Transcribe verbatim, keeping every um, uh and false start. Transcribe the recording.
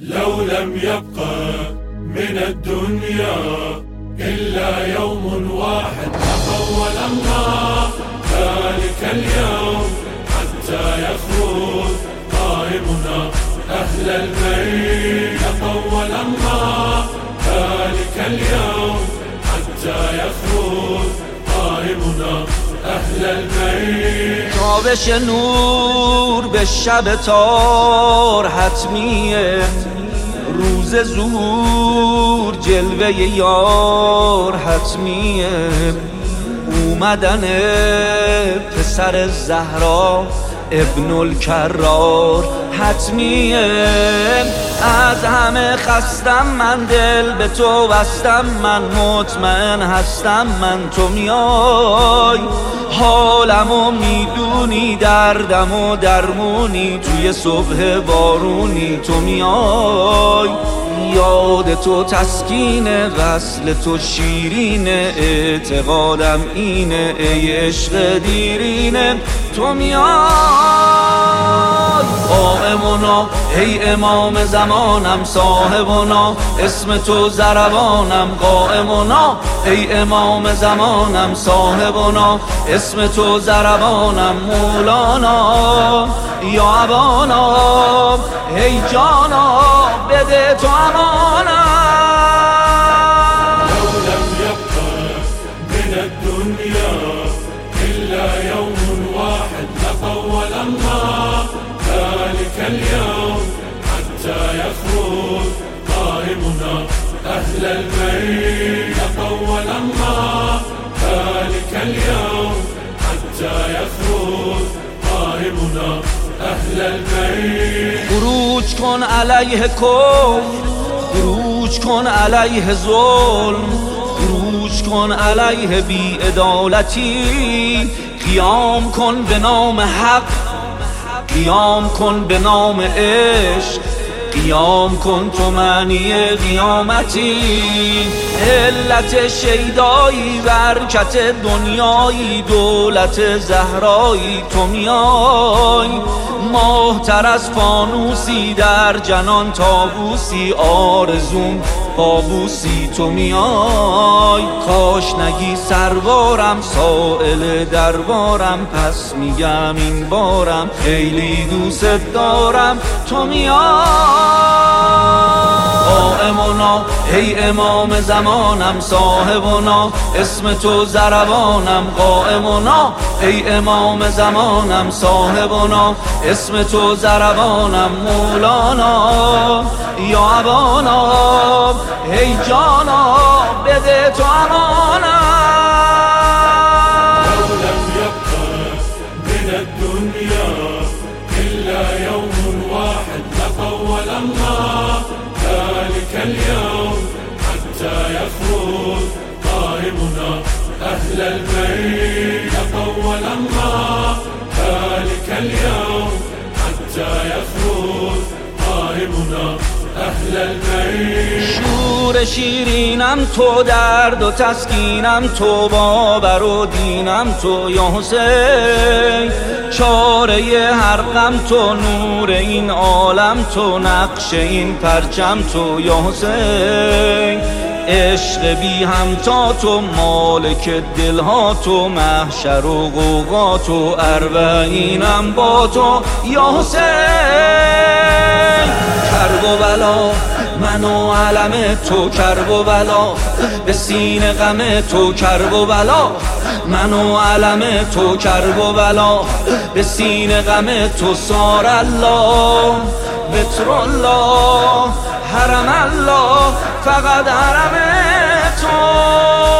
لو لم يبقى من الدنيا إلا يوم واحد لطول الله ذلك اليوم حتى يخرج قائمنا أهل البيت. لطول الله ذلك اليوم حتى يخرج قائمنا أهل البيت. تابش نور به شب تار حتمیه، روز ظهور جلوه یار حتمیه، اومدن پسر زهرا ابن الکرار حتمیه. از همه خستم من، دل به تو بستم من، مطمئن هستم من تو میای. حالمو میدونی، دردمو درمونی، توی صبح بارونی تو میای. یاد تو تسکینه، وصل تو شیرینه، اعتقادم اینه ای عشق دیرینه تو میای. قائمنا ای امام زمانم، صاحبنا اسم تو ضربانم. قائمنا ای امام زمانم، صاحبنا اسم تو ضربانم. مولانا یا ابانا ای جانا بده تو امانم. لو لم يبقى من الدنيا إلا يوم واحد لطول الله ذلك اليوم حتى يخرج قائمنا أهل البيت. لطول الله ذلك اليوم حتى يخرج قائمنا أهل البيت. خروج کن علیه کفر، خروج کن علیه ظلم، خروج کن علیه بی‌عدالتی. قیام کن به نام حق، قیام کن به نام عشق، قیام کن تو معنی قیامتی. علت شیدایی، برکت دنیایی، دولت زهرایی تو میای. ماهتر از فانوسی، در جنان تابوسی، آرزوم قابوسی تو میای. کاش نگی سربارم، سائل دربارم، پس میگم این بارم خیلی دوست دارم تو میای. قائمنا ای امام زمانم، صاحبنا اسم تو ضربانم. قائمنا ای امام زمانم، صاحبنا اسم تو ضربانم. مولانا یا ابانا ای جانا بده تو امانم. لو لم يبقى من الدنيا إلا يوم واحد لطول الله ذلك اليوم حتى يخرج قائمنا أهل البيت. لطول الله ذلك اليوم حتى يخرج قائمنا أهل البيت. شور شیرینم تو، درد و تسکینم تو، باور و دینم تو یا حسین. چاره هر غم تو، نور این عالم تو، نقش این پرچم تو یا حسین. عشق بی همتا تو، مالک دلها تو، محشر و غوغا تو، اربعینم با تو یا حسین. کرب و بلا من و علم تو، کرب و بلا به سینه غم تو، کرب و بلا من و علم تو، کرب و بلا به سینه غم تو. سار الله بتر الله حرم الله فقط حرم تو.